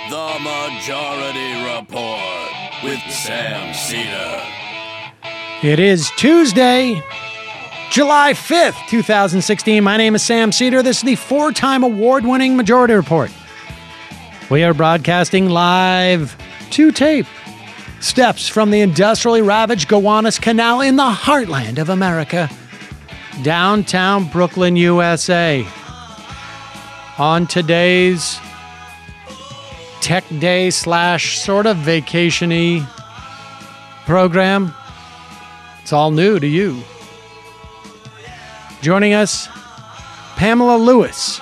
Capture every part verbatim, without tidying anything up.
The Majority Report with Sam Seder. It is Tuesday, July fifth, twenty sixteen. My name is Sam Seder. This is the four-time award-winning Majority Report. We are broadcasting live to tape. Steps from the industrially ravaged Gowanus Canal in the heartland of America. Downtown Brooklyn, U S A. On today's Tech Day slash sort of vacation-y program. It's all new to you. Joining us, Pamela Lewis,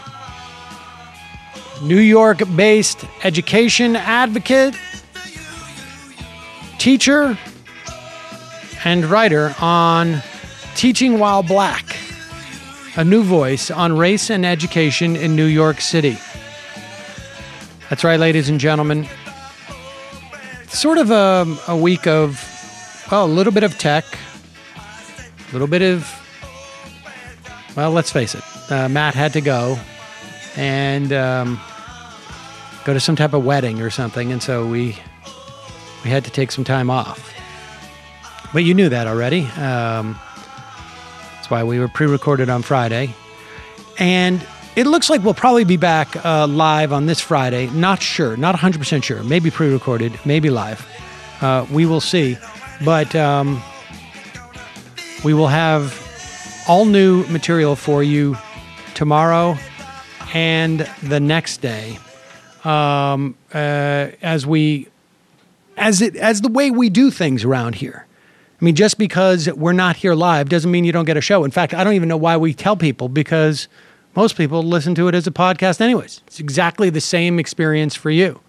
New York-based education advocate, teacher, and writer on Teaching While Black, a new voice on race and education in New York City. That's right, ladies and gentlemen. Sort of a, a week of, well, a little bit of tech, a little bit of, well, let's face it, uh, Matt had to go and um, go to some type of wedding or something, and so we we had to take some time off. But you knew that already. Um, that's why we were pre-recorded on Friday. And it looks like we'll probably be back uh, live on this Friday. Not sure, not one hundred percent sure. Maybe pre-recorded, maybe live. Uh, we will see. But um, we will have all new material for you tomorrow and the next day. Um, uh, as we, as it, as the way we do things around here. I mean, just because we're not here live doesn't mean you don't get a show. In fact, I don't even know why we tell people, because most people listen to it as a podcast anyways. It's exactly the same experience for you.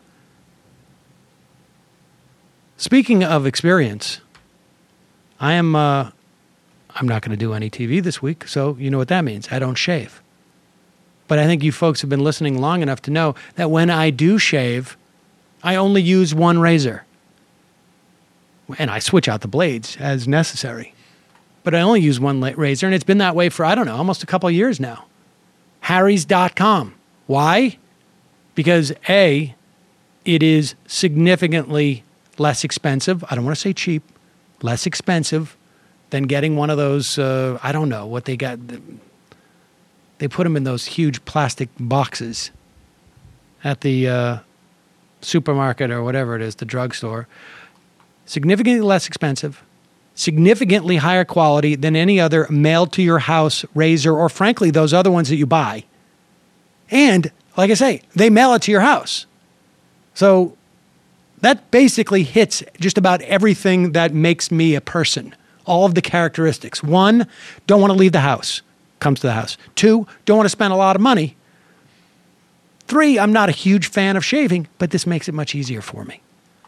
Speaking of experience, I am, uh, I'm not going to do any T V this week, so you know what that means. I don't shave. But I think you folks have been listening long enough to know that when I do shave, I only use one razor. And I switch out the blades as necessary. But I only use one razor, and it's been that way for, I don't know, almost a couple of years now. Harrys dot com. Why? Because A, it is significantly less expensive. I don't want to say cheap. Less expensive than getting one of those, uh, I don't know what they got. They put them in those huge plastic boxes at the uh, supermarket or whatever it is, the drugstore. Significantly less expensive, significantly higher quality than any other mailed-to-your-house razor, or frankly, those other ones that you buy. And, like I say, they mail it to your house. So that basically hits just about everything that makes me a person. All of the characteristics. One, don't want to leave the house. Comes to the house. Two, don't want to spend a lot of money. Three, I'm not a huge fan of shaving, but this makes it much easier for me.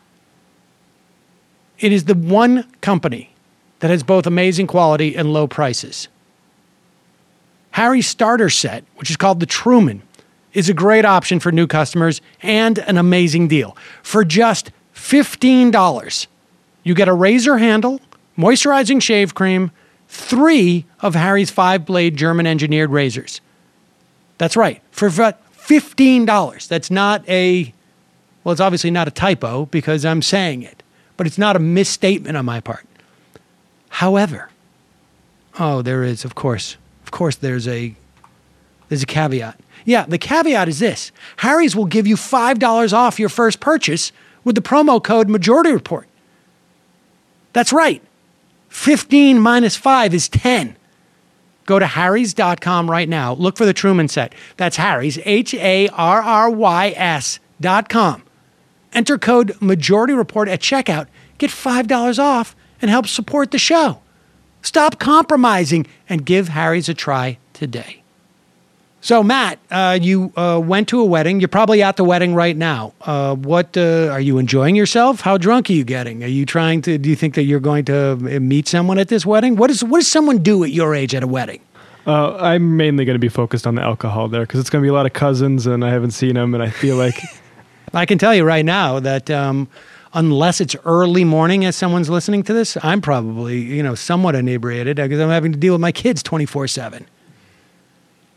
It is the one company that has both amazing quality and low prices. Harry's starter set, which is called the Truman, is a great option for new customers and an amazing deal. For just fifteen dollars, you get a razor handle, moisturizing shave cream, three of Harry's five-blade German-engineered razors. That's right, for fifteen dollars. That's not a, well, it's obviously not a typo because I'm saying it. But it's not a misstatement on my part. However, oh, there is, of course, of course, there's a, there's a caveat. Yeah, the caveat is this. Harry's will give you five dollars off your first purchase with the promo code Majority Report. That's right. fifteen minus five is ten. Go to Harrys dot com right now. Look for the Truman set. That's Harry's, H A R R Y S dot com. Enter code Majority Report at checkout. Get five dollars off and help support the show. Stop compromising and give Harry's a try today. So, Matt, uh, you uh, went to a wedding. You're probably at the wedding right now. Uh, what uh, are you enjoying yourself? How drunk are you getting? Are you trying to? Do you think that you're going to meet someone at this wedding? What is what does someone do at your age at a wedding? Uh, I'm mainly going to be focused on the alcohol there because it's going to be a lot of cousins, and I haven't seen them, and I feel like I can tell you right now that um, unless it's early morning as someone's listening to this, I'm probably, you know, somewhat inebriated because I'm having to deal with my kids twenty-four seven.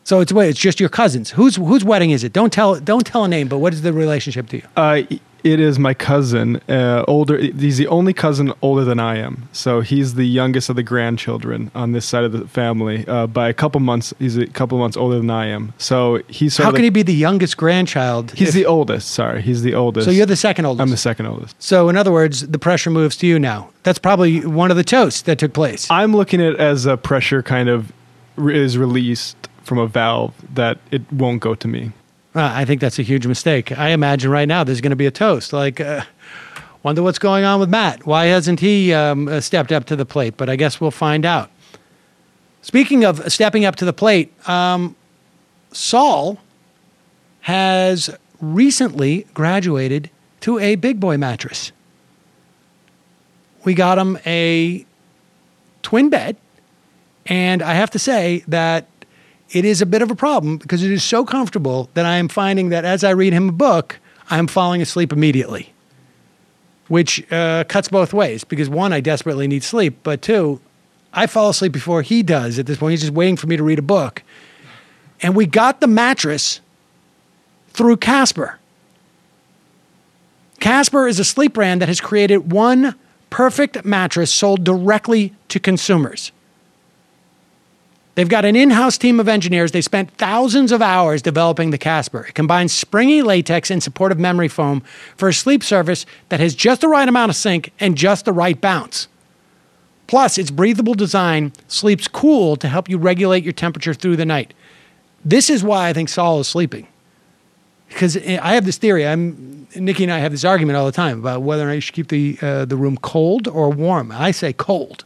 So it's wait, it's just your cousins. Whose whose wedding is it? Don't tell don't tell a name, but what is the relationship to you? Uh, it is my cousin, uh, older. He's the only cousin older than I am. So he's the youngest of the grandchildren on this side of the family. Uh, by a couple months, he's a couple months older than I am. So he's sort How of can the, he be the youngest grandchild? He's if- the oldest. Sorry, he's the oldest. So you're the second oldest. I'm the second oldest. So in other words, the pressure moves to you now. That's probably one of the toasts that took place. I'm looking at it as a pressure kind of re- is released from a valve that it won't go to me. Uh, I think that's a huge mistake. I imagine right now there's going to be a toast. Like, uh, wonder what's going on with Matt. Why hasn't he um, uh, stepped up to the plate? But I guess we'll find out. Speaking of stepping up to the plate, um, Saul has recently graduated to a big boy mattress. We got him a twin bed, and I have to say that it is a bit of a problem because it is so comfortable that I am finding that as I read him a book, I am falling asleep immediately, which uh, cuts both ways because one, I desperately need sleep, but two, I fall asleep before he does at this point. He's just waiting for me to read a book. And we got the mattress through Casper. Casper is a sleep brand that has created one perfect mattress sold directly to consumers. They've got an in-house team of engineers. They spent thousands of hours developing the Casper. It combines springy latex and supportive memory foam for a sleep surface that has just the right amount of sink and just the right bounce. Plus, its breathable design sleeps cool to help you regulate your temperature through the night. This is why I think Saul is sleeping. Because I have this theory. I'm, Nikki and I have this argument all the time about whether or not you should keep the, uh, the room cold or warm. I say cold.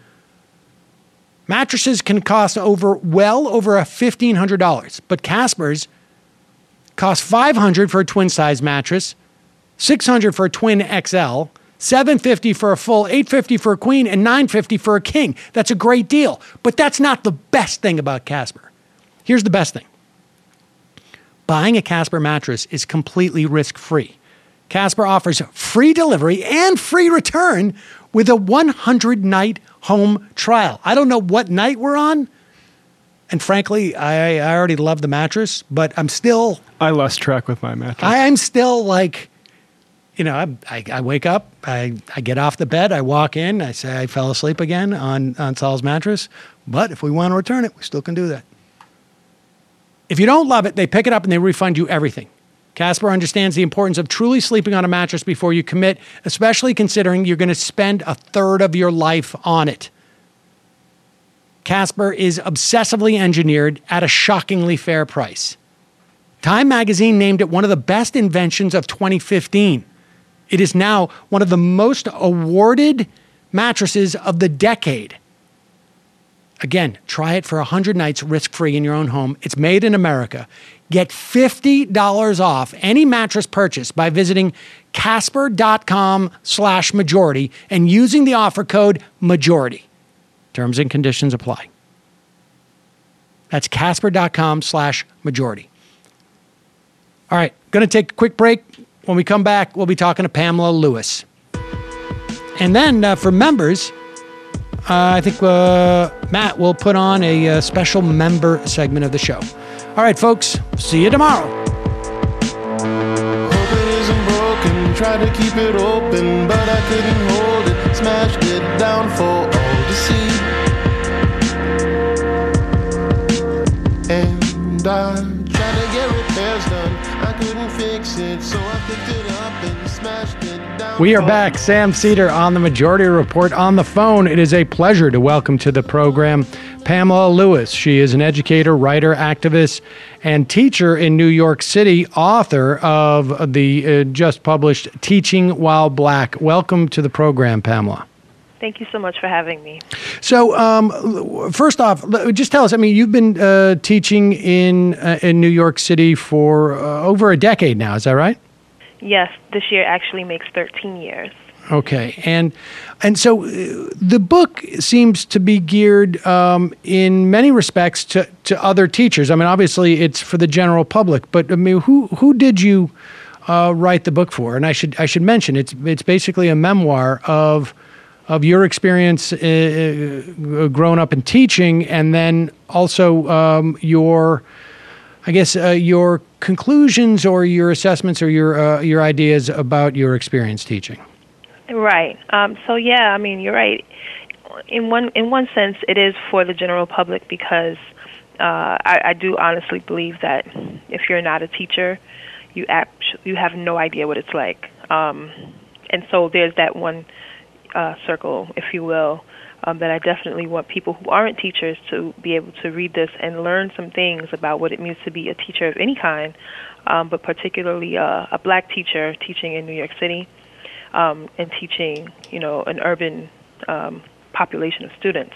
Mattresses can cost over, well over fifteen hundred dollars, but Casper's cost five hundred dollars for a twin-size mattress, six hundred dollars for a twin X L, seven hundred fifty dollars for a full, eight hundred fifty dollars for a queen, and nine hundred fifty dollars for a king. That's a great deal, but that's not the best thing about Casper. Here's the best thing. Buying a Casper mattress is completely risk-free. Casper offers free delivery and free return with a one hundred night home trial. I don't know what night we're on. And frankly, I, I already love the mattress, but I'm still... I lost track with my mattress. I, I'm still like, you know, I, I, I wake up, I, I get off the bed, I walk in, I say I fell asleep again on, on Saul's mattress. But if we want to return it, we still can do that. If you don't love it, they pick it up and they refund you everything. Casper understands the importance of truly sleeping on a mattress before you commit, especially considering you're going to spend a third of your life on it. Casper is obsessively engineered at a shockingly fair price. Time magazine named it one of the best inventions of twenty fifteen. It is now one of the most awarded mattresses of the decade. Again, try it for one hundred nights risk-free in your own home. It's made in America. Get fifty dollars off any mattress purchase by visiting casper.com slash majority and using the offer code majority. Terms and conditions apply. That's casper.com slash majority. All right, going to take a quick break. When we come back, we'll be talking to Pamela Lewis. And then uh, for members... Uh, I think uh, Matt will put on a uh, special member segment of the show. All right, folks. See you tomorrow. Hope it isn't broken. Tried to keep it open, but I couldn't hold it. Smashed it down for all to see. And I tried to get repairs done. I couldn't fix it, so I picked it up and smashed it down. We are back. Sam Seder on the Majority Report on the phone. It is a pleasure to welcome to the program Pamela Lewis. She is an educator, writer, activist, and teacher in New York City, author of the uh, just published Teaching While Black. Welcome to the program, Pamela. Thank you so much for having me. So, um, first off, just tell us, I mean, you've been uh, teaching in uh, in New York City for uh, over a decade now, is that right? Yes, this year actually makes thirteen years. Okay, and and so uh, the book seems to be geared um, in many respects to, to other teachers. I mean, obviously it's for the general public, but I mean, who who did you uh, write the book for? And I should I should mention it's it's basically a memoir of of your experience uh, uh, growing up in teaching, and then also um, your, I guess, uh, your conclusions or your assessments or your uh, your ideas about your experience teaching. Right. Um, so yeah, I mean, you're right. In one in one sense, it is for the general public because uh, I, I do honestly believe that if you're not a teacher, you act, you have no idea what it's like. Um, and so there's that one uh, circle, if you will, um, that I definitely want people who aren't teachers to be able to read this and learn some things about what it means to be a teacher of any kind, um, but particularly uh, a black teacher teaching in New York City um, and teaching, you know, an urban um, population of students.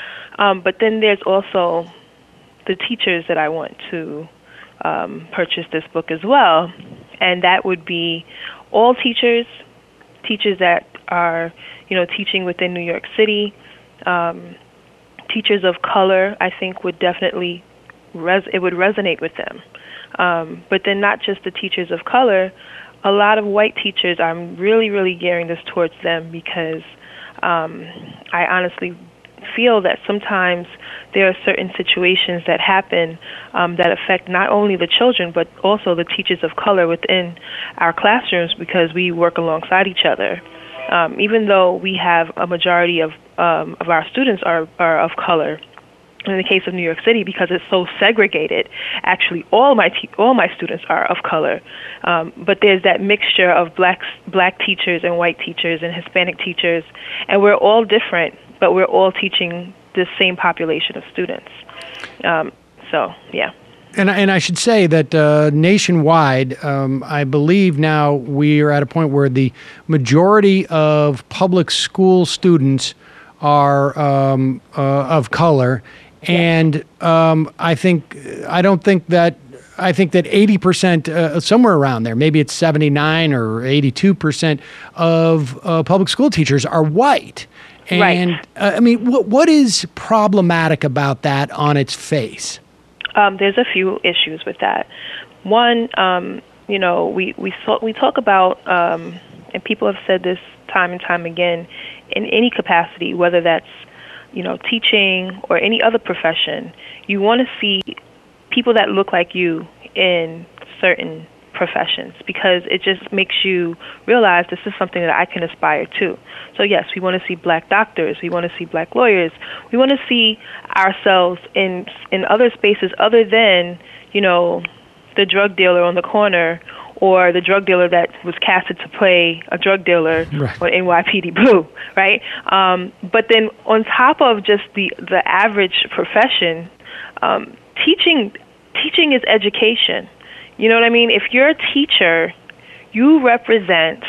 Um, but then there's also the teachers that I want to um, purchase this book as well, and that would be all teachers, teachers that are, you know, teaching within New York City. Um, teachers of color, I think, would definitely res- it would resonate with them. Um, but then not just the teachers of color, a lot of white teachers, I'm really, really gearing this towards them because um, I honestly feel that sometimes there are certain situations that happen um, that affect not only the children but also the teachers of color within our classrooms because we work alongside each other. Um, even though we have a majority of um, of our students are, are of color, in the case of New York City, because it's so segregated, actually all my te- all my students are of color. Um, but there's that mixture of black black teachers and white teachers and Hispanic teachers, and we're all different, but we're all teaching the same population of students. Um, so, yeah. And, and I should say that uh, nationwide, um, I believe now we are at a point where the majority of public school students are um, uh, of color. And um, I think, I don't think that, I think that eighty percent, uh, somewhere around there, maybe it's seventy-nine or eighty-two percent of uh, public school teachers are white. And right. uh, I mean, what what is problematic about that on its face? Um, there's a few issues with that. One, um, you know, we we, so, we talk about, um, and people have said this time and time again, in any capacity, whether that's, you know, teaching or any other profession, you want to see people that look like you in certain professions because it just makes you realize this is something that I can aspire to. So yes, we want to see black doctors, we want to see black lawyers, we want to see ourselves in in other spaces other than, you know, the drug dealer on the corner or the drug dealer that was casted to play a drug dealer right. on N Y P D Blue, right? Um, but then on top of just the, the average profession, um, teaching teaching is education. You know what I mean? If you're a teacher, you represent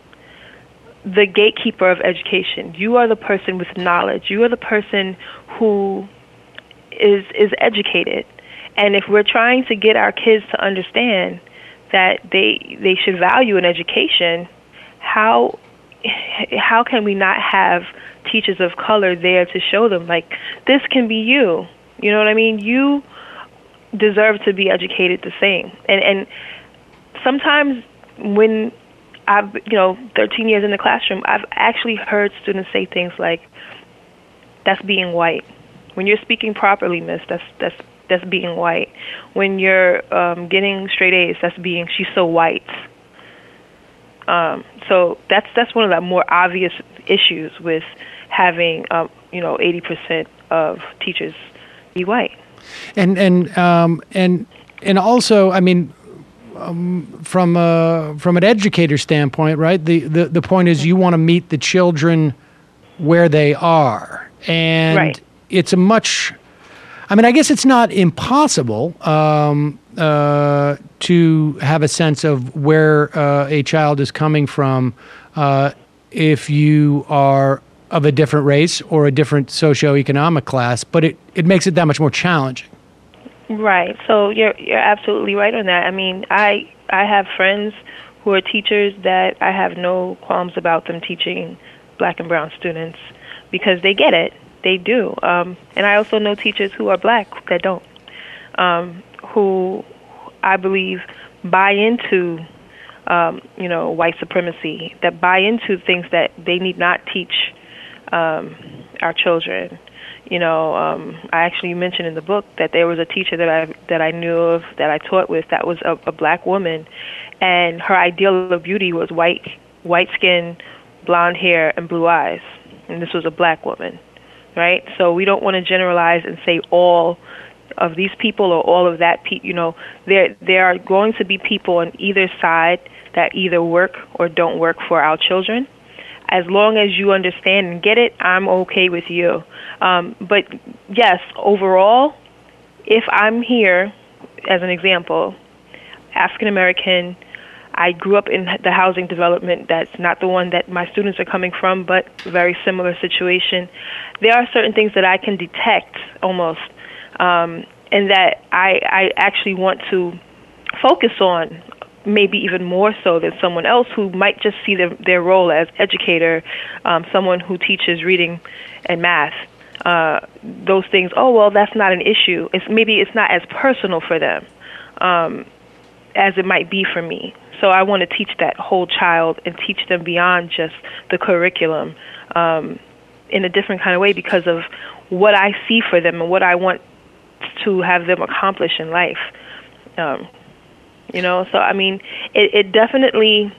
the gatekeeper of education. You are the person with knowledge. You are the person who is is educated. And if we're trying to get our kids to understand that they they should value an education, how how can we not have teachers of color there to show them, like, this can be you? You know what I mean? You deserve to be educated the same. And and sometimes when I've, you know, thirteen years in the classroom, I've actually heard students say things like, that's being white. When you're speaking properly, miss, that's that's that's being white. When you're um, getting straight A's, that's being, she's so white. Um, so that's that's one of the more obvious issues with having, um, you know, eighty percent of teachers be white. And and um, and and also, I mean, um, from a, from an educator standpoint, right? The, the the point is you want to meet the children where they are, and right. it's a much. I mean, I guess it's not impossible um, uh, to have a sense of where uh, a child is coming from uh, if you are of a different race or a different socioeconomic class, but it, it makes it that much more challenging. Right. So you're you're absolutely right on that. I mean, I I have friends who are teachers that I have no qualms about them teaching black and brown students because they get it. They do. Um, and I also know teachers who are black that don't, um, who I believe buy into, um, you know, white supremacy, that buy into things that they need not teach um, our children. You know, um, I actually mentioned in the book that there was a teacher that I that I knew of, that I taught with, that was a, a black woman, and her ideal of beauty was white, white skin, blonde hair, and blue eyes. And this was a black woman, right? So we don't want to generalize and say all of these people or all of that people. You know, there there are going to be people on either side that either work or don't work for our children. As long as you understand and get it, I'm okay with you. Um, but yes, overall, if I'm here, as an example, African American, I grew up in the housing development that's not the one that my students are coming from, but very similar situation. There are certain things that I can detect almost, um, and that I, I actually want to focus on, maybe even more so than someone else who might just see their, their role as educator, um, someone who teaches reading and math. Uh, those things, oh, well, that's not an issue. It's maybe it's not as personal for them um, as it might be for me. So I want to teach that whole child and teach them beyond just the curriculum um, in a different kind of way, because of what I see for them and what I want to have them accomplish in life. Um, You know, so I mean, it, it definitely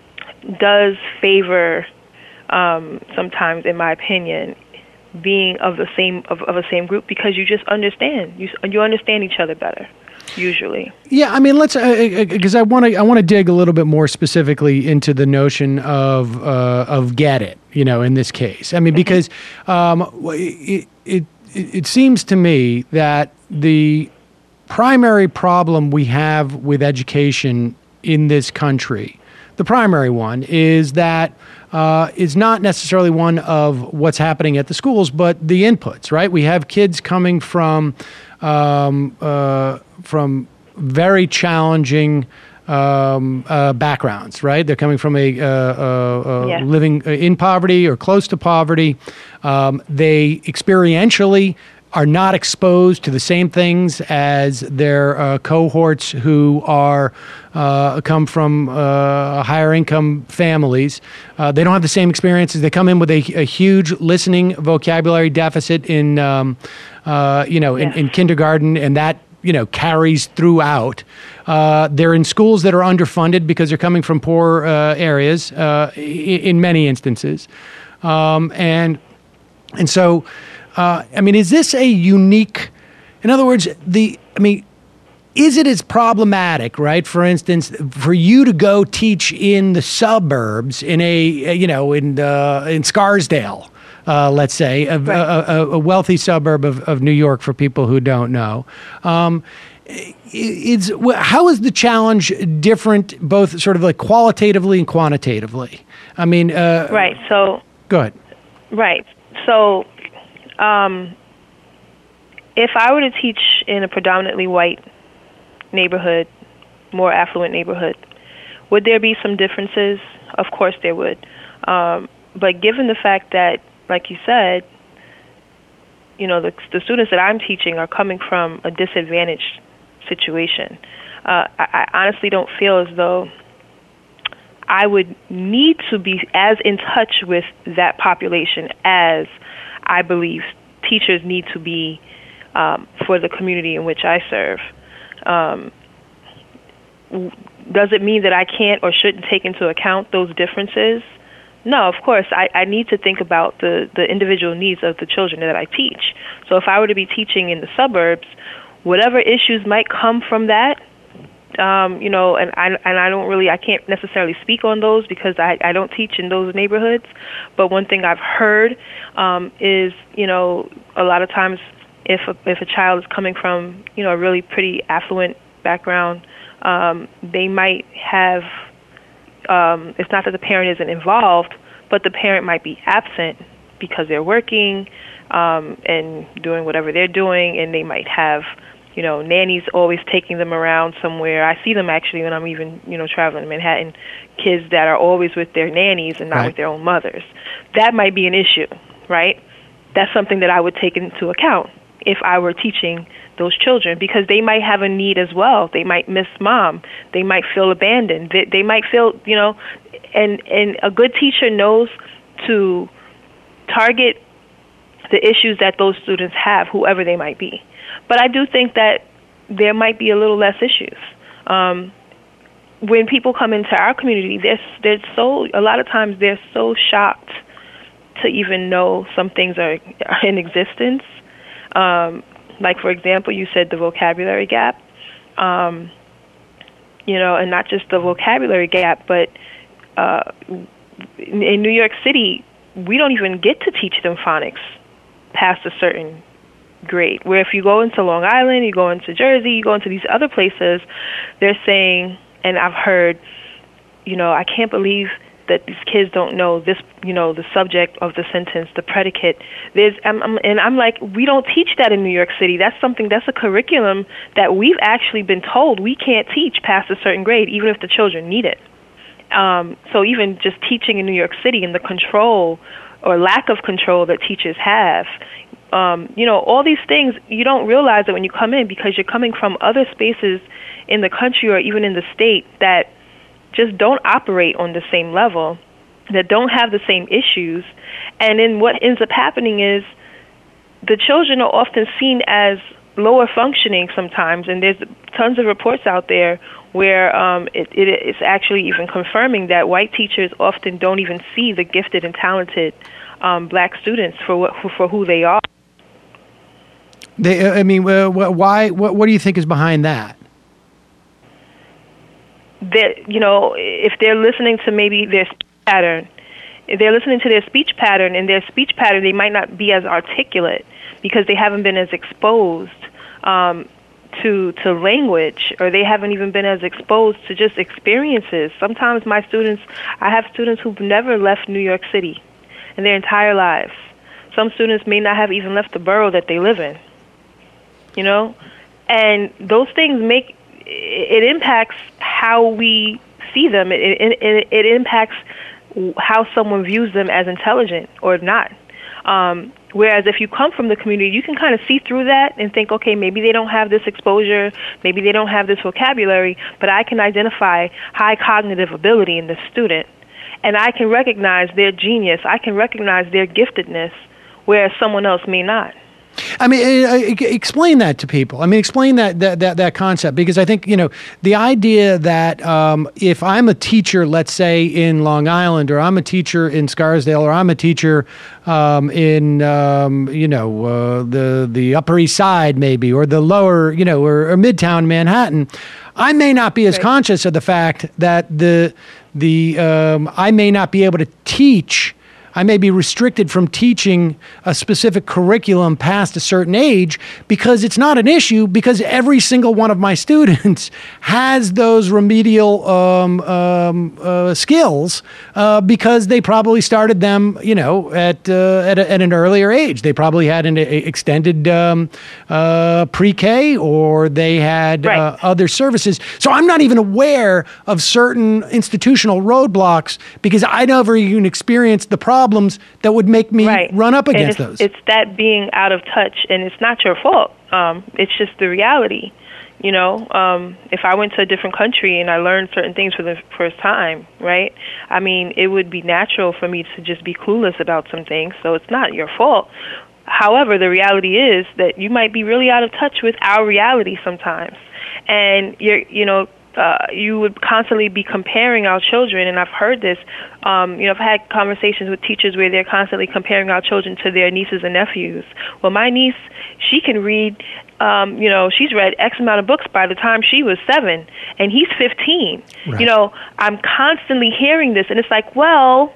does favor, um, sometimes, in my opinion, being of the same of, of a same group, because you just understand you you understand each other better, usually. Yeah, I mean, let's because uh, I want to I want to dig a little bit more specifically into the notion of uh, of get it. You know, in this case, I mean, because um, it, it it seems to me that the primary problem we have with education in this country, the primary one, is that uh, is not necessarily one of what's happening at the schools, but the inputs, right? We have kids coming from um, uh, from very challenging um, uh, backgrounds, right? They're coming from a, uh, uh, yeah. living in poverty or close to poverty. Um, they experientially are not exposed to the same things as their uh, cohorts who are uh, come from uh, higher income families. Uh, they don't have the same experiences. They come in with a, a huge listening vocabulary deficit in, um, uh, you know, in, yeah. in kindergarten, and that you know carries throughout. Uh, they're in schools that are underfunded because they're coming from poor uh, areas uh, in, in many instances, um, and and so. Uh, I mean, is this a unique, in other words, the, I mean, is it as problematic, right? For instance, for you to go teach in the suburbs in a, you know, in uh, in Scarsdale, uh, let's say, a, right. a, a wealthy suburb of, of New York for people who don't know. Um, it's, how is the challenge different, both sort of like qualitatively and quantitatively? I mean, uh, right. So go ahead. Right. So. Um, if I were to teach in a predominantly white neighborhood, more affluent neighborhood, would there be some differences? Of course there would. Um, but given the fact that, like you said, you know, the, the students that I'm teaching are coming from a disadvantaged situation, uh, I, I honestly don't feel as though I would need to be as in touch with that population as I believe teachers need to be um, for the community in which I serve. Um, does it mean that I can't or shouldn't take into account those differences? No, of course. I, I need to think about the, the individual needs of the children that I teach. So if I were to be teaching in the suburbs, whatever issues might come from that, Um, you know, and I and I don't really, I can't necessarily speak on those because I, I don't teach in those neighborhoods. But one thing I've heard um, is, you know, a lot of times if a, if a child is coming from, you know, a really pretty affluent background, um, they might have, um, it's not that the parent isn't involved, but the parent might be absent because they're working um, and doing whatever they're doing, and they might have, you know, nannies always taking them around somewhere. I see them actually when I'm even, you know, traveling in Manhattan, kids that are always with their nannies and not right. with their own mothers. That might be an issue, right? That's something that I would take into account if I were teaching those children, because they might have a need as well. They might miss mom. They might feel abandoned. They, they might feel, you know, and, and a good teacher knows to target the issues that those students have, whoever they might be. But I do think that there might be a little less issues. Um, when people come into our community, they're, they're so, a lot of times they're so shocked to even know some things are, are in existence. Um, like, for example, you said the vocabulary gap. Um, you know, and not just the vocabulary gap, but uh, in, in New York City, we don't even get to teach them phonics past a certain grade. Where if you go into Long Island, you go into Jersey, you go into these other places, they're saying, and I've heard, you know, I can't believe that these kids don't know this, you know, the subject of the sentence, the predicate. There's, I'm, I'm, and I'm like, we don't teach that in New York City. That's something, that's a curriculum that we've actually been told we can't teach past a certain grade, even if the children need it. Um, so even just teaching in New York City and the control or lack of control that teachers have, um, you know, all these things, you don't realize it when you come in because you're coming from other spaces in the country or even in the state that just don't operate on the same level, that don't have the same issues. And then what ends up happening is the children are often seen as lower functioning sometimes, and there's tons of reports out there where um, it, it, it's actually even confirming that white teachers often don't even see the gifted and talented um, black students for what, for who they are. They, I mean, uh, why? What, what do you think is behind that? That, you know, if they're listening to maybe their speech pattern, if they're listening to their speech pattern and their speech pattern, they might not be as articulate because they haven't been as exposed um, to to language, or they haven't even been as exposed to just experiences. Sometimes my students, I have students who've never left New York City in their entire lives. Some students may not have even left the borough that they live in, you know? And those things make, it impacts how we see them. It, it, it impacts how someone views them as intelligent or not. Um, whereas if you come from the community, you can kind of see through that and think, okay, maybe they don't have this exposure, maybe they don't have this vocabulary, but I can identify high cognitive ability in the student, and I can recognize their genius, I can recognize their giftedness, whereas someone else may not. I mean, uh, explain that to people. I mean, explain that that that, that concept, because I think, you know, the idea that um, if I'm a teacher, let's say in Long Island, or I'm a teacher in Scarsdale, or I'm a teacher um, in um, you know uh, the the Upper East Side, maybe, or the lower, you know, or, or Midtown Manhattan, I may not be as right. conscious of the fact that the the um, I may not be able to teach. I may be restricted from teaching a specific curriculum past a certain age because it's not an issue, because every single one of my students has those remedial um, um, uh, skills uh, because they probably started them, you know, at uh, at, a, at an earlier age. They probably had an a extended um, uh, pre-K, or they had right. uh, other services. So I'm not even aware of certain institutional roadblocks because I never even experienced the problem. Problems that would make me right. run up against and it's, those. It's that being out of touch, and it's not your fault. Um, it's just the reality. You know, um, if I went to a different country and I learned certain things for the first time, right? I mean, it would be natural for me to just be clueless about some things, so it's not your fault. However, the reality is that you might be really out of touch with our reality sometimes. And, you're, you know, Uh, you would constantly be comparing our children, and I've heard this. Um, you know, I've had conversations with teachers where they're constantly comparing our children to their nieces and nephews. Well, my niece, she can read, um, you know, she's read X amount of books by the time she was seven, and he's fifteen. Right. You know, I'm constantly hearing this, and it's like, well,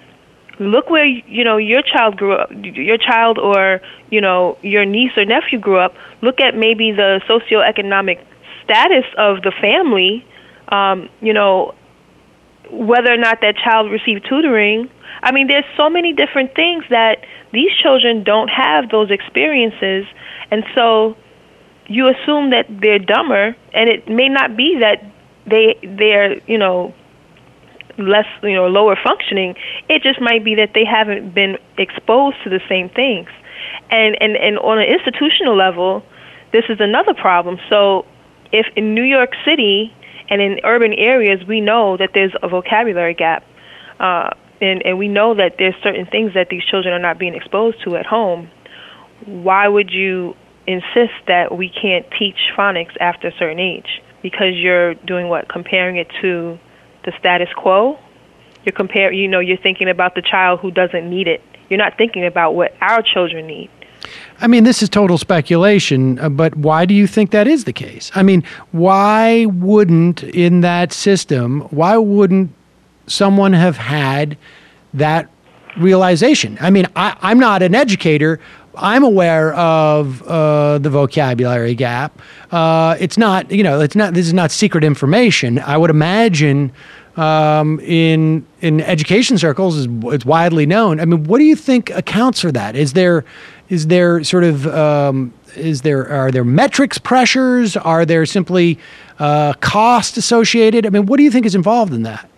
look where, you know, your child grew up, your child or, you know, your niece or nephew grew up. Look at maybe the socioeconomic status of the family, um, you know, whether or not that child received tutoring. I mean, there's so many different things that these children don't have those experiences, and so you assume that they're dumber, and it may not be that they they're, you know, less, you know, lower functioning. It just might be that they haven't been exposed to the same things. And and, and on an institutional level, this is another problem. So if in New York City and in urban areas we know that there's a vocabulary gap, uh, and, and we know that there's certain things that these children are not being exposed to at home, why would you insist that we can't teach phonics after a certain age? Because you're doing what? Comparing it to the status quo? You're compare, you know, you're thinking about the child who doesn't need it. You're not thinking about what our children need. I mean, this is total speculation, uh, but why do you think that is the case? I mean, why wouldn't, in that system, why wouldn't someone have had that realization? I mean, I, I'm not an educator. I'm aware of uh, the vocabulary gap. Uh, it's not, you know, it's not. This is not secret information. I would imagine um, in in education circles, it's, it's widely known. I mean, what do you think accounts for that? Is there is there sort of um, is there are there metrics pressures? Are there simply uh, cost associated? I mean, what do you think is involved in that?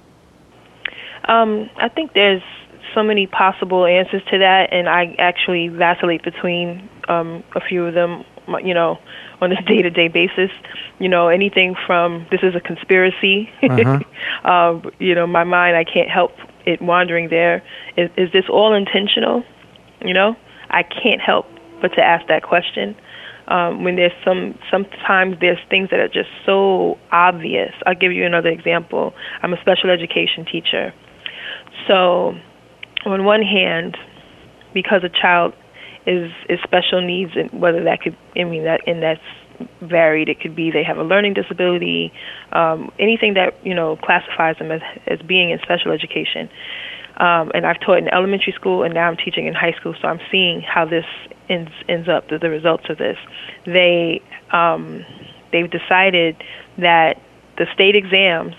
Um, I think there's so many possible answers to that, and I actually vacillate between um, a few of them, you know, on a day-to-day basis. You know, anything from this is a conspiracy, uh-huh. uh, you know, my mind, I can't help it wandering there. Is, is this all intentional? You know, I can't help but to ask that question. Um, when there's some, sometimes there's things that are just so obvious. I'll give you another example. I'm a special education teacher. So on one hand, because a child is is special needs, and whether that could, I mean, that and that's varied. It could be they have a learning disability, um, anything that, you know, classifies them as as being in special education. Um, and I've taught in elementary school, and now I'm teaching in high school, so I'm seeing how this ends ends up. The, the results of this, they um, they've decided that the state exams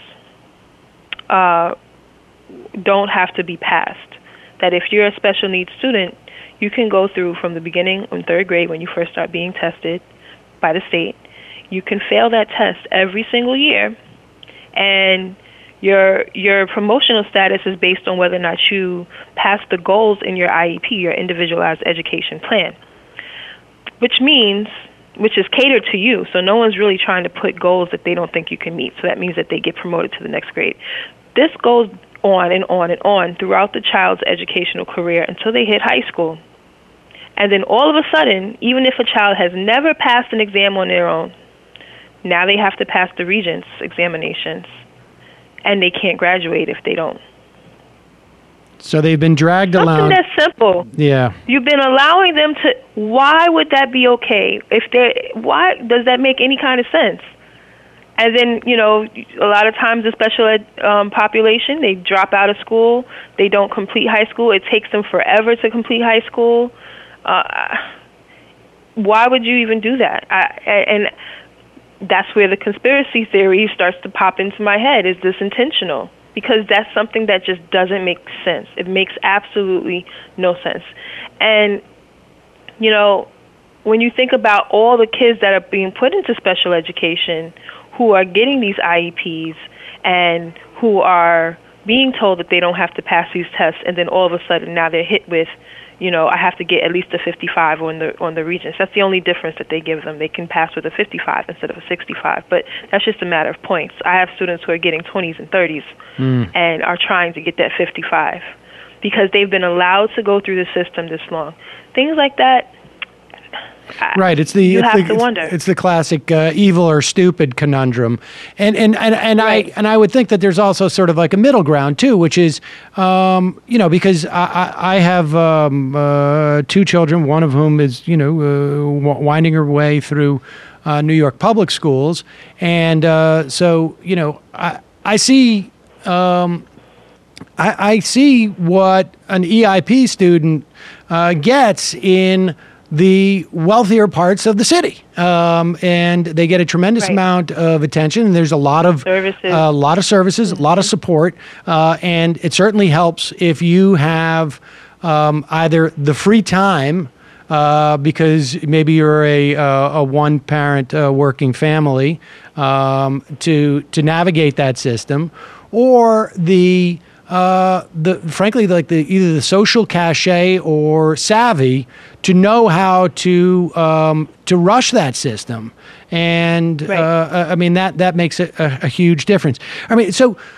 uh, don't have to be passed. That if you're a special needs student, you can go through from the beginning in third grade when you first start being tested by the state. You can fail that test every single year, and your your promotional status is based on whether or not you pass the goals in your I E P, your individualized education plan, which means, which is catered to you. So no one's really trying to put goals that they don't think you can meet. So that means that they get promoted to the next grade. This goes on and on and on throughout the child's educational career until they hit high school. And then all of a sudden, even if a child has never passed an exam on their own, now they have to pass the Regents examinations, and they can't graduate if they don't. So they've been dragged Something along. Something that's simple. Yeah. You've been allowing them to. Why would that be okay? If they, why does that make any kind of sense? And then, you know, a lot of times the special ed um, population, they drop out of school. They don't complete high school. It takes them forever to complete high school. Uh, why would you even do that? I, and that's where the conspiracy theory starts to pop into my head. Is this intentional? Because that's something that just doesn't make sense. It makes absolutely no sense. And, you know, when you think about all the kids that are being put into special education who are getting these I E Ps and who are being told that they don't have to pass these tests, and then all of a sudden now they're hit with, you know, I have to get at least a fifty-five on the on the Regents. That's the only difference that they give them. They can pass with a fifty-five instead of a sixty-five, but that's just a matter of points. I have students who are getting twenties and thirties mm. and are trying to get that fifty-five because they've been allowed to go through the system this long. Things like that. Right, it's the you it's have the, to wonder. It's, it's the classic uh, evil or stupid conundrum, and and and, and right. I and I would think that there's also sort of like a middle ground too, which is, um, you know, because I I, I have um, uh, two children, one of whom is you know uh, winding her way through uh, New York public schools, and uh, so you know I I see um, I, I see what an E I P student uh, gets in the wealthier parts of the city, um, and they get a tremendous right. amount of attention. And there's a lot of services, a uh, lot of services, mm-hmm. a lot of support, uh, and it certainly helps if you have um, either the free time uh, because maybe you're a uh, a one parent uh, working family um, to to navigate that system, or the Uh, the frankly, like the either the social cachet or savvy to know how to um, to rush that system, and right. uh, I mean that that makes a, a, a huge difference. I mean, so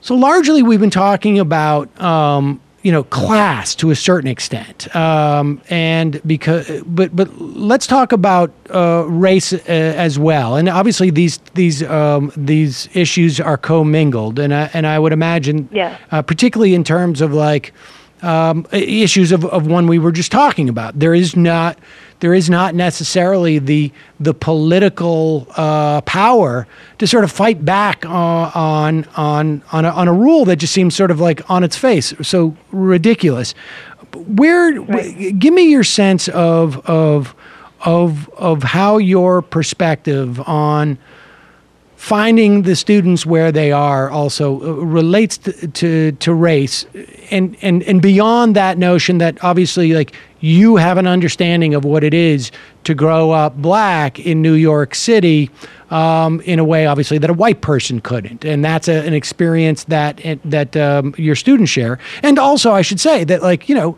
So largely, we've been talking about um, you know class to a certain extent, um, and because but but let's talk about uh, race uh, as well. And obviously, these these um, these issues are commingled, and I, and I would imagine, Yeah. uh, particularly in terms of like um, issues of, of one we were just talking about. There is not there is not necessarily the the political uh, power to sort of fight back uh, on on on a, on a rule that just seems sort of like on its face so ridiculous. Where Right. w- give me your sense of of of of how your perspective on finding the students where they are also uh, relates to, to to race, and and and beyond that notion that obviously like you have an understanding of what it is to grow up black in New York City um, in a way obviously that a white person couldn't, and that's a, an experience that that um, your students share. And also I should say that like you know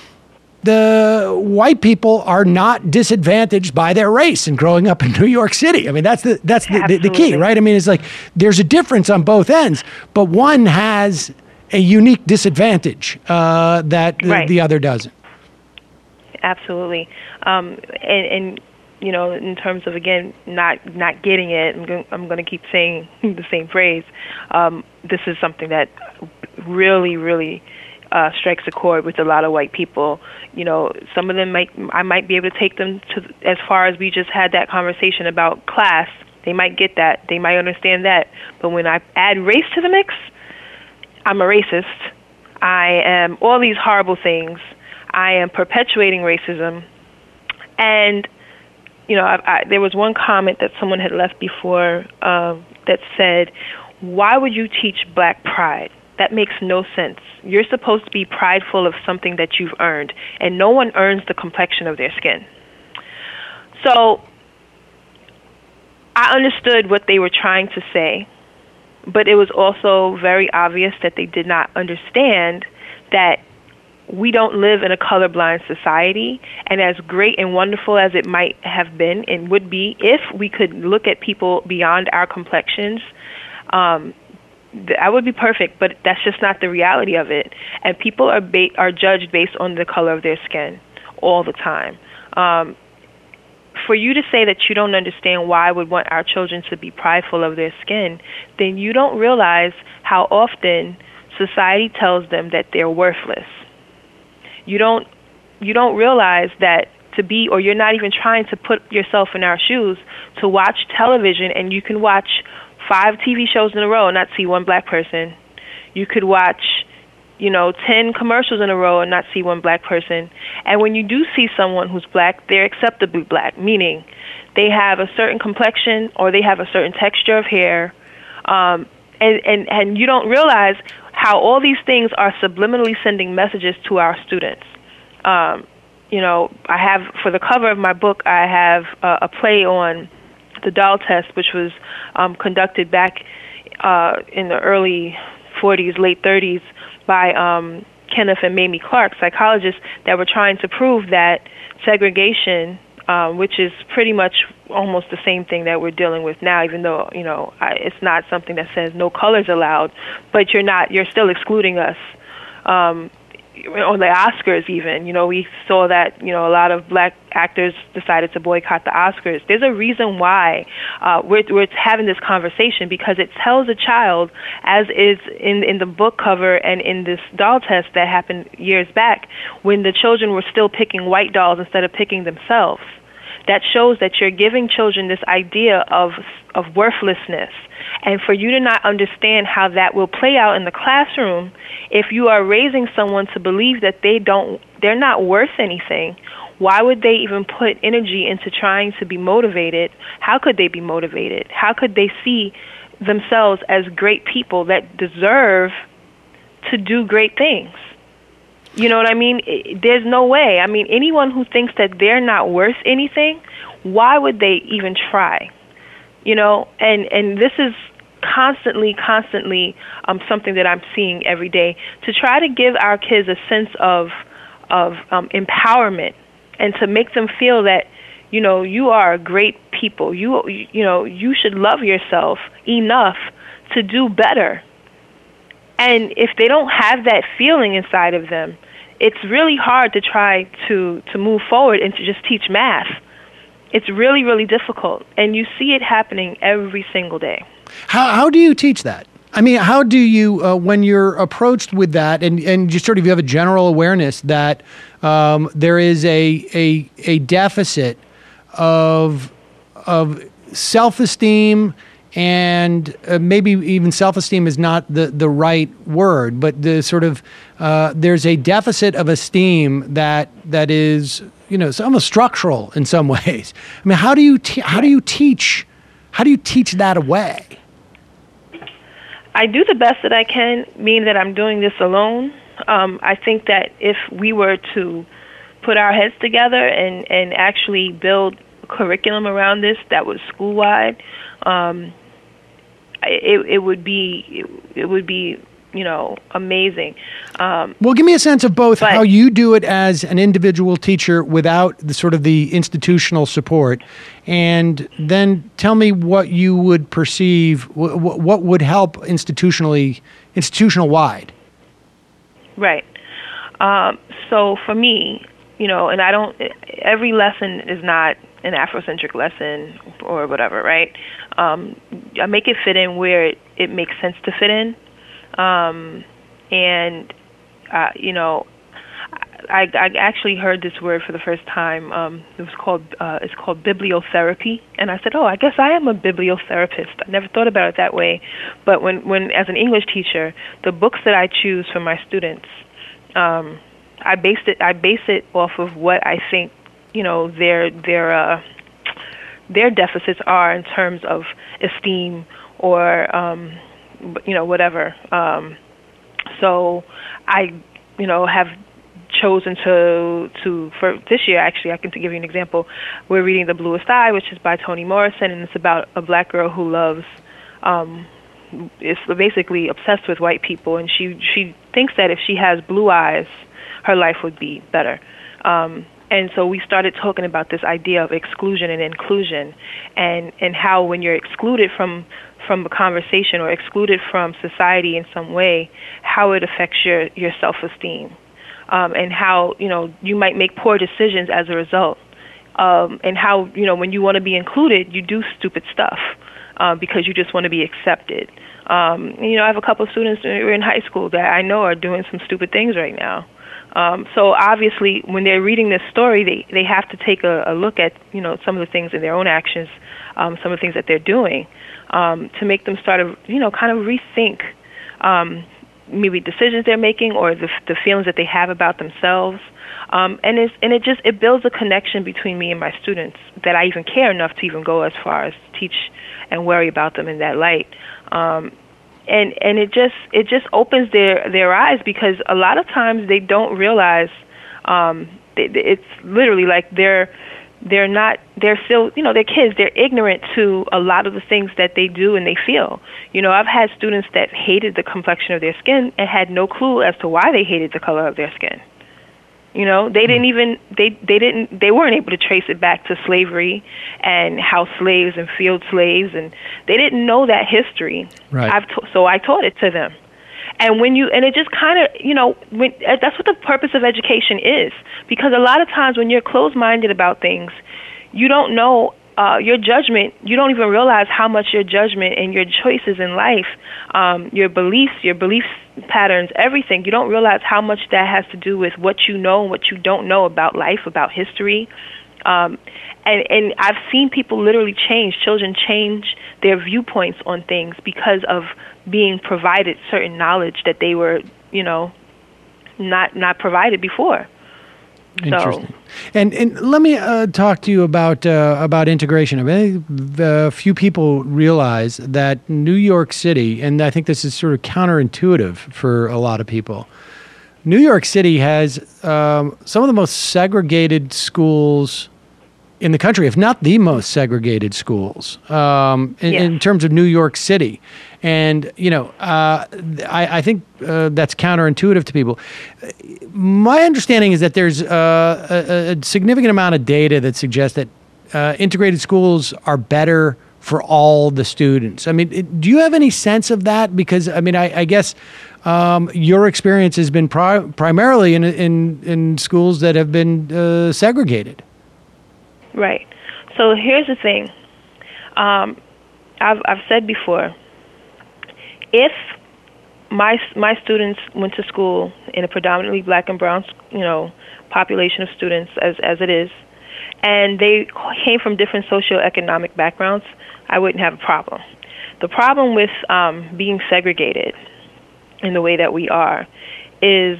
the white people are not disadvantaged by their race and growing up in New York City. I mean, that's the that's the, the, the key, Absolutely. right? I mean, it's like there's a difference on both ends, but one has a unique disadvantage uh, that the, Right. the other doesn't. Absolutely. Um, and, and you know, in terms of again not not getting it, I'm going, I'm going to keep saying the same phrase. Um, this is something that really, really uh, strikes a chord with a lot of white people. You know, some of them might I might be able to take them to as far as we just had that conversation about class. They might get that. They might understand that. But when I add race to the mix, I'm a racist. I am all these horrible things. I am perpetuating racism. And, you know, I, I, there was one comment that someone had left before uh, that said, why would you teach black pride? That makes no sense. You're supposed to be prideful of something that you've earned, and no one earns the complexion of their skin. So I understood what they were trying to say, but it was also very obvious that they did not understand that we don't live in a colorblind society, and as great and wonderful as it might have been and would be if we could look at people beyond our complexions, um, that would be perfect, but that's just not the reality of it. And people are ba- are judged based on the color of their skin all the time. Um, for you to say that you don't understand why I would want our children to be prideful of their skin, then you don't realize how often society tells them that they're worthless. You don't you don't realize that to be, or you're not even trying to put yourself in our shoes to watch television, and you can watch five T V shows in a row and not see one black person. You could watch, you know, ten commercials in a row and not see one black person. And when you do see someone who's black, they're acceptably black, meaning they have a certain complexion or they have a certain texture of hair. Um, and, and, and you don't realize how all these things are subliminally sending messages to our students. Um, you know, I have, for the cover of my book, I have uh, a play on the doll test, which was um, conducted back uh, in the early forties, late thirties by um, Kenneth and Mamie Clark, psychologists that were trying to prove that segregation, uh, which is pretty much almost the same thing that we're dealing with now, even though, you know, I, it's not something that says no colors allowed, but you're not, you're still excluding us. Um, on the Oscars even, you know, we saw that, you know, a lot of black actors decided to boycott the Oscars. There's a reason why uh, we're, we're having this conversation, because it tells a child, as is in, in the book cover and in this doll test that happened years back, when the children were still picking white dolls instead of picking themselves. That shows that you're giving children this idea of of worthlessness. And for you to not understand how that will play out in the classroom, if you are raising someone to believe that they don't, they're not worth anything, why would they even put energy into trying to be motivated? How could they be motivated? How could they see themselves as great people that deserve to do great things? You know what I mean? There's no way. I mean, anyone who thinks that they're not worth anything, why would they even try? You know, and, and this is constantly, constantly um, something that I'm seeing every day, to try to give our kids a sense of of um, empowerment, and to make them feel that, you know, you are great people. You you know, you should love yourself enough to do better. And if they don't have that feeling inside of them, it's really hard to try to, to move forward and to just teach math. It's really, really difficult. And you see it happening every single day. How, how do you teach that? I mean, how do you, uh, when you're approached with that, and, and just sort of you have a general awareness that um, there is a, a a deficit of of self-esteem, and uh, maybe even self-esteem is not the, the right word, but the sort of uh, there's a deficit of esteem that that is, you know, it's almost structural in some ways. I mean, how do you te- how do you teach how do you teach that away? I do the best that I can, meaning that I'm doing this alone. Um, I think that if we were to put our heads together and, and actually build a curriculum around this that was school-wide, um, it, it would be it, it would be you know amazing. Um, well, give me a sense of both but, how you do it as an individual teacher without the sort of the institutional support, and then tell me what you would perceive, wh- what would help institutionally, institutional wide. Right. Um, so for me, you know, and I don't. Every lesson is not an Afrocentric lesson or whatever, right? Um, I make it fit in where it, it makes sense to fit in. Um, and, uh, you know, I, I actually heard this word for the first time. Um, it was called, uh, it's called bibliotherapy. And I said, oh, I guess I am a bibliotherapist. I never thought about it that way. But when, when as an English teacher, the books that I choose for my students, um, I base it, I base it off of what I think, you know, their, their, uh, their deficits are in terms of esteem or, um, you know, whatever. Um, so I, you know, have chosen to, to, for this year, actually, I can give you an example. We're reading The Bluest Eye, which is by Toni Morrison, and it's about a black girl who loves, um, is basically obsessed with white people, and she, she thinks that if she has blue eyes, her life would be better. Um, and so we started talking about this idea of exclusion and inclusion, and, and how when you're excluded from from a conversation or excluded from society in some way, how it affects your, your self-esteem, um, and how, you know, you might make poor decisions as a result, um, and how, you know, when you want to be included, you do stupid stuff uh, because you just want to be accepted. Um, and, you know, I have a couple of students who are in high school that I know are doing some stupid things right now. Um, so obviously, when they're reading this story, they, they have to take a, a look at, you know, some of the things in their own actions, um, some of the things that they're doing, um, to make them start to, you know, kind of rethink um, maybe decisions they're making or the, the feelings that they have about themselves. Um, and it's, and it just it builds a connection between me and my students that I even care enough to even go as far as teach and worry about them in that light. Um, and and it just it just opens their, their eyes, because a lot of times they don't realize um, they, it's literally like they're they're not they're still you know they're kids, they're ignorant to a lot of the things that they do and they feel. You know, I've had students that hated the complexion of their skin and had no clue as to why they hated the color of their skin. You know, they didn't even they they didn't they weren't able to trace it back to slavery and house slaves and field slaves, and they didn't know that history. Right. I've t- so I taught it to them. And when you and it just kind of, you know, when that's what the purpose of education is, because a lot of times when you're closed-minded about things, you don't know uh, your judgment. You don't even realize how much your judgment and your choices in life, um, your beliefs, your belief patterns, everything. You don't realize how much that has to do with what you know and what you don't know about life, about history. Um, and, and I've seen people literally change, children change their viewpoints on things because of being provided certain knowledge that they were, you know, not not provided before. Interesting. So, and and let me uh, talk to you about uh, about integration. I mean, a few people realize that New York City, and I think this is sort of counterintuitive for a lot of people, New York City has um, some of the most segregated schools in the country, if not the most segregated schools, um, in, yes. in terms of New York City. And, you know, uh, I, I think uh, that's counterintuitive to people. My understanding is that there's uh, a, a significant amount of data that suggests that uh, integrated schools are better for all the students. I mean, it, do you have any sense of that? Because, I mean, I, I guess um, your experience has been pri- primarily in, in, in schools that have been uh, segregated. Right. So here's the thing. Um, I've, I've said before, if my my students went to school in a predominantly black and brown, you know, population of students as as it is, and they came from different socioeconomic backgrounds, I wouldn't have a problem. The problem with um, being segregated in the way that we are is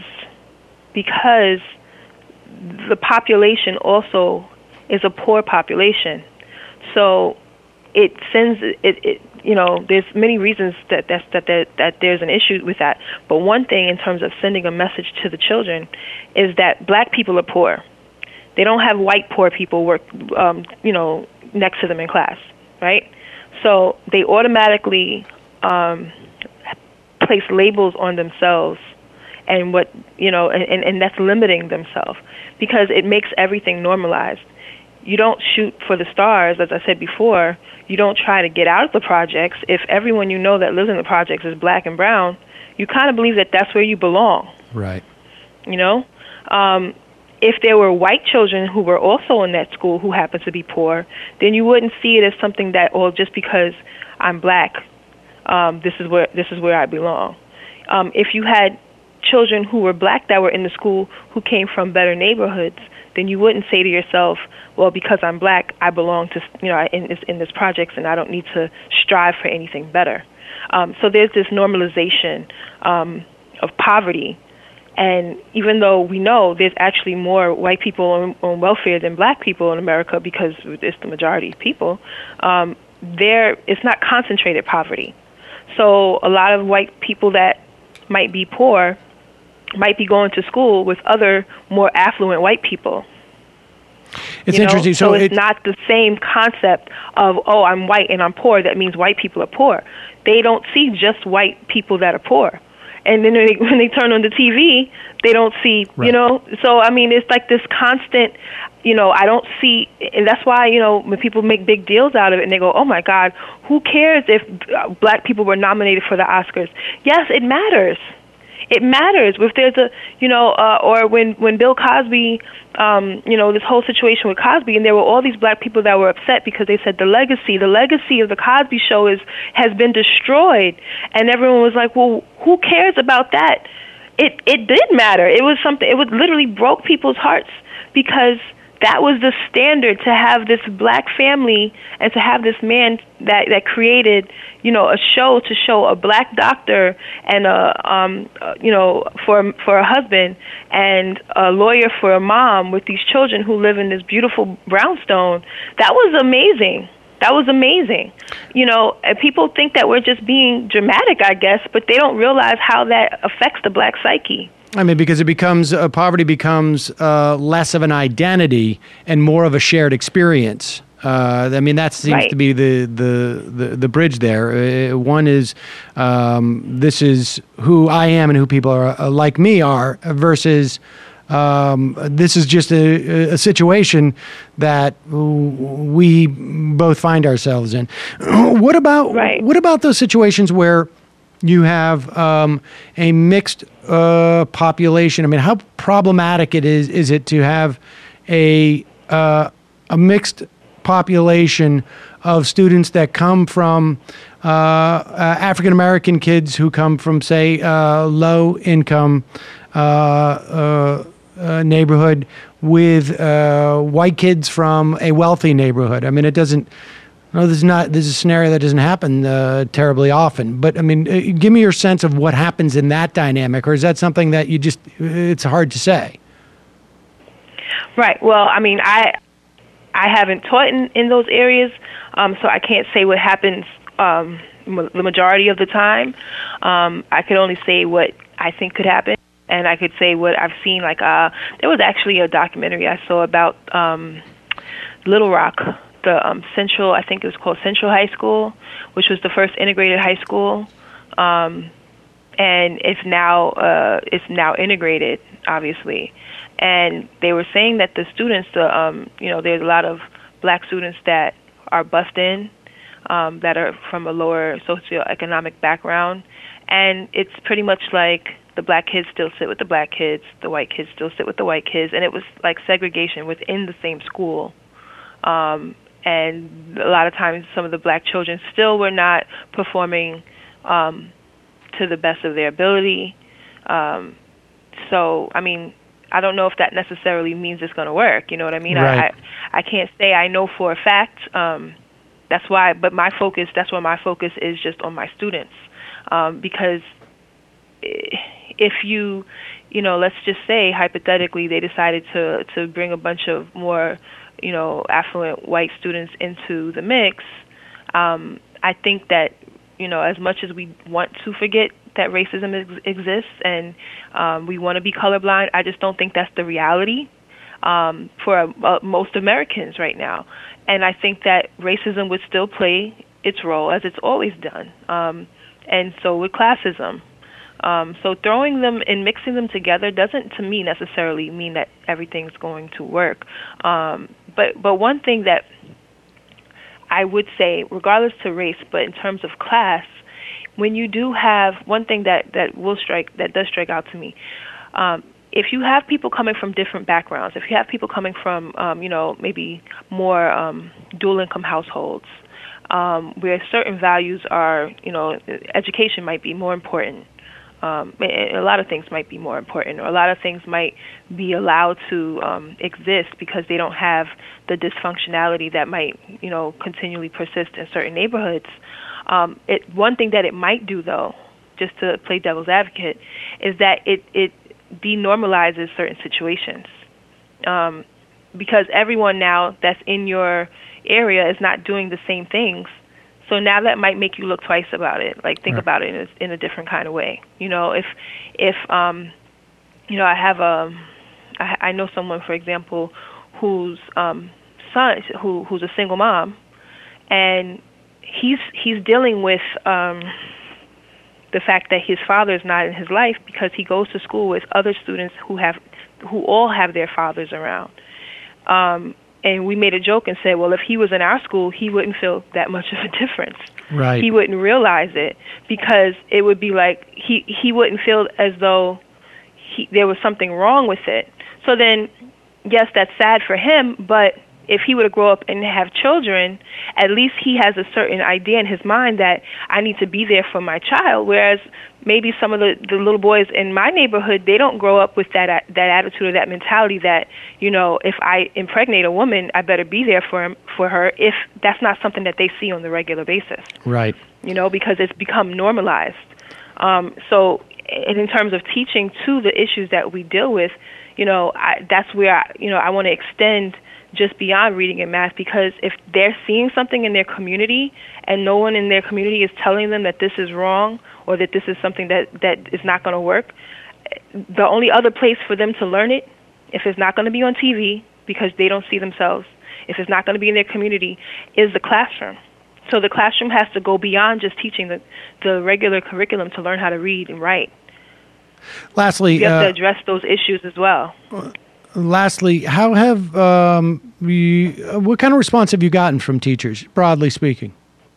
because the population also is a poor population. So it sends it, it you know, there's many reasons that that's, that that that there's an issue with that. But one thing in terms of sending a message to the children is that black people are poor. They don't have white poor people work um, you know, next to them in class, right? So they automatically um, place labels on themselves, and what you know, and, and, and that's limiting themselves because it makes everything normalized. You don't shoot for the stars, as I said before. You don't try to get out of the projects. If everyone you know that lives in the projects is black and brown, you kind of believe that that's where you belong. Right. You know? Um, if there were white children who were also in that school who happened to be poor, then you wouldn't see it as something that, oh, just because I'm black, um, this is where this is where I belong. Um, if you had children who were black that were in the school who came from better neighborhoods, then you wouldn't say to yourself, well, because I'm black, I belong to, you know, in this, in this projects, and I don't need to strive for anything better. Um, so there's this normalization um, of poverty. And even though we know there's actually more white people on, on welfare than black people in America because it's the majority of people, um, there it's not concentrated poverty. So a lot of white people that might be poor might be going to school with other more affluent white people. It's you know? interesting. So, So it's it, not the same concept of, oh, I'm white and I'm poor. That means white people are poor. They don't see just white people that are poor. And then when they, when they turn on the T V, they don't see, Right. you know. So, I mean, it's like this constant, you know, I don't see, and that's why, you know, when people make big deals out of it and they go, oh, my God, who cares if black people were nominated for the Oscars? Yes, it matters. It matters if there's a, you know, uh, or when, when Bill Cosby, um, you know, this whole situation with Cosby, and there were all these black people that were upset because they said the legacy, the legacy of the Cosby Show is has been destroyed, and everyone was like, well, who cares about that? It it did matter. It was something. It was literally broke people's hearts because that was the standard, to have this black family and to have this man that, that created, you know, a show to show a black doctor and a, um, uh, you know, for for a husband and a lawyer for a mom with these children who live in this beautiful brownstone. That was amazing. That was amazing. You know, and people think that we're just being dramatic, I guess, but they don't realize how that affects the black psyche. I mean, because it becomes, uh, poverty becomes uh, less of an identity and more of a shared experience. Uh, I mean, that seems Right. to be the, the, the, the bridge there. Uh, one is, um, this is who I am and who people are uh, like me are, versus um, this is just a, a situation that we both find ourselves in. What about, Right. what about those situations where you have um, a mixed uh, population? I mean, how problematic it is is it to have a uh, a mixed population of students that come from uh, uh, African American kids who come from, say, uh, low income uh, uh, uh, neighborhood with uh, white kids from a wealthy neighborhood? I mean, it doesn't. No, this is not. This is a scenario that doesn't happen uh, terribly often. But I mean, uh, give me your sense of what happens in that dynamic, or is that something that you just? It's hard to say. Right. Well, I mean, I I haven't taught in, in those areas, um, so I can't say what happens um, m- the majority of the time. Um, I could only say what I think could happen, and I could say what I've seen. Like, uh, there was actually a documentary I saw about um, Little Rock. The um, Central, I think it was called Central High School, which was the first integrated high school, um, and it's now uh, it's now integrated, obviously. And they were saying that the students, the um, you know, there's a lot of black students that are bused in, um, that are from a lower socioeconomic background. And it's pretty much like the black kids still sit with the black kids, the white kids still sit with the white kids, and it was like segregation within the same school. Um, and a lot of times some of the black children still were not performing um, to the best of their ability. Um, so, I mean, I don't know if that necessarily means it's going to work. You know what I mean? Right. I, I can't say I know for a fact. Um, that's why, but my focus, that's why my focus is just on my students. Um, because if you, you know, let's just say hypothetically they decided to, to bring a bunch of more, you know, affluent white students into the mix, um, I think that, you know, as much as we want to forget that racism ex- exists and um, we want to be colorblind, I just don't think that's the reality um, for uh, most Americans right now. And I think that racism would still play its role as it's always done. Um, and so with classism. Um, so throwing them and mixing them together doesn't, to me, necessarily mean that everything's going to work. Um, but but one thing that I would say, regardless to race, but in terms of class, when you do have one thing that, that will strike that does strike out to me, um, if you have people coming from different backgrounds, if you have people coming from um, you know maybe more um, dual income households, um, where certain values are, you know, education might be more important. Um, a lot of things might be more important, or a lot of things might be allowed to um, exist because they don't have the dysfunctionality that might, you know, continually persist in certain neighborhoods. Um, it, one thing that it might do, though, just to play devil's advocate, is that it, it denormalizes certain situations. Um, because everyone now that's in your area is not doing the same things. So now that might make you look twice about it, like think right. about it in a, in a different kind of way. You know, if, if um, you know, I have a, I, I know someone, for example, whose um, son, who who's a single mom, and he's he's dealing with um, the fact that his father is not in his life because he goes to school with other students who have, who all have their fathers around. Um, And we made a joke and said, well, if he was in our school, he wouldn't feel that much of a difference. Right. He wouldn't realize it because it would be like he, he wouldn't feel as though he, there was something wrong with it. So then, yes, that's sad for him, but if he were to grow up and have children, at least he has a certain idea in his mind that I need to be there for my child, whereas maybe some of the, the little boys in my neighborhood, they don't grow up with that that attitude or that mentality that, you know, if I impregnate a woman, I better be there for him, for her, if that's not something that they see on the regular basis. Right. You know, because it's become normalized. Um, so and in terms of teaching to the issues that we deal with, you know, I, that's where, I, you know, I want to extend just beyond reading and math, because if they're seeing something in their community and no one in their community is telling them that this is wrong or that this is something that, that is not going to work, the only other place for them to learn it, if it's not going to be on T V because they don't see themselves, if it's not going to be in their community, is the classroom. So the classroom has to go beyond just teaching the, the regular curriculum to learn how to read and write. Lastly, you have uh, to address those issues as well. Lastly, how have um, you, what kind of response have you gotten from teachers, broadly speaking?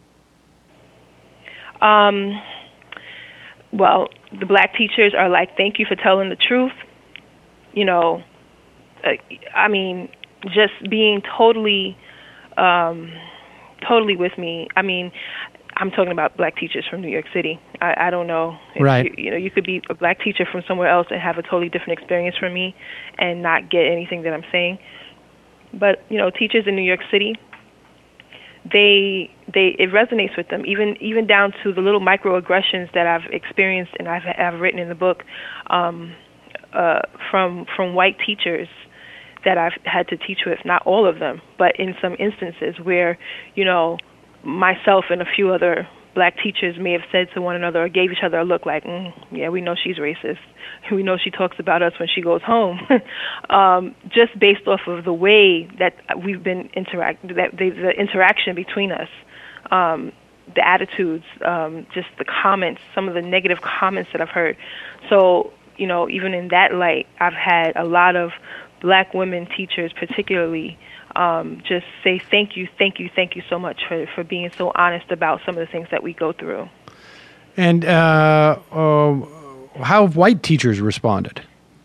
Um, well, the black teachers are like, thank you for telling the truth. You know, uh, I mean, just being totally, um, totally with me. I mean, I'm talking about black teachers from New York City. I, I don't know. If right. You, you know, you could be a black teacher from somewhere else and have a totally different experience from me and not get anything that I'm saying. But, you know, teachers in New York City, they they it resonates with them, even even down to the little microaggressions that I've experienced and I've I've written in the book um, uh, from from white teachers that I've had to teach with. Not all of them, but in some instances where, you know, myself and a few other black teachers may have said to one another or gave each other a look like, mm, yeah, we know she's racist. We know she talks about us when she goes home. um, just based off of the way that we've been interact, that the, the interaction between us, um, the attitudes, um, just the comments, some of the negative comments that I've heard. So, you know, even in that light, I've had a lot of black women teachers particularly um, just say thank you, thank you, thank you so much for, for being so honest about some of the things that we go through. And uh, uh, how have white teachers responded?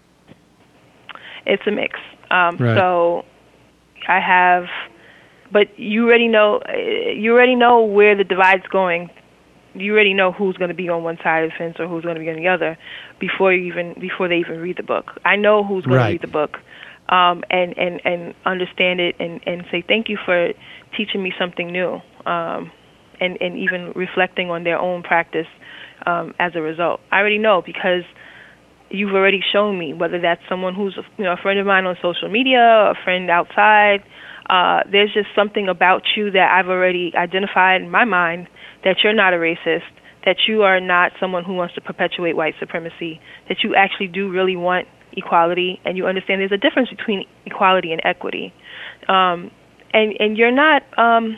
It's a mix. Um, Right. So I have, but you already know, you already know where the divide's going. You already know who's going to be on one side of the fence or who's going to be on the other before you even before they even read the book. I know who's going Right. to read the book um, and, and, and understand it and, and say thank you for teaching me something new um, and, and even reflecting on their own practice um, as a result. I already know because you've already shown me, whether that's someone who's you know a friend of mine on social media, a friend outside. Uh, there's just something about you that I've already identified in my mind that you're not a racist, that you are not someone who wants to perpetuate white supremacy, that you actually do really want equality, and you understand there's a difference between equality and equity. Um, and, and you're not um,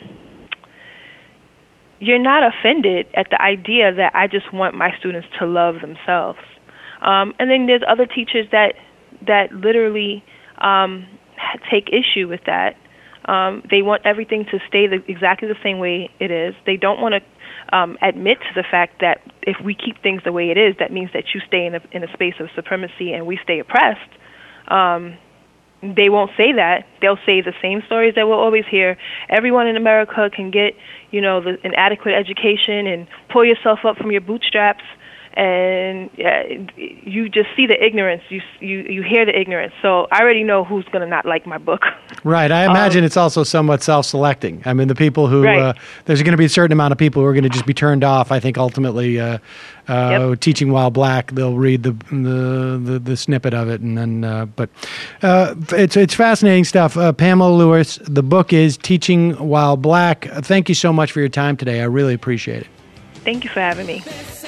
you're not offended at the idea that I just want my students to love themselves. Um, and then there's other teachers that that literally um, take issue with that. Um, they want everything to stay the, exactly the same way it is. They don't want to um, admit to the fact that if we keep things the way it is, that means that you stay in a, in a space of supremacy and we stay oppressed. Um, they won't say that. They'll say the same stories that we'll always hear. Everyone in America can get, you know, the, an adequate education and pull yourself up from your bootstraps. And uh, you just see the ignorance. You you you hear the ignorance. So I already know who's going to not like my book. Right. I imagine Um, it's also somewhat self-selecting. I mean, the people who Right. uh, there's going to be a certain amount of people who are going to just be turned off. I think ultimately, uh, uh, Yep. teaching while black, they'll read the the the, the snippet of it, and then. Uh, but uh, it's it's fascinating stuff. Uh, Pamela Lewis. The book is Teaching While Black. Thank you so much for your time today. I really appreciate it. Thank you for having me.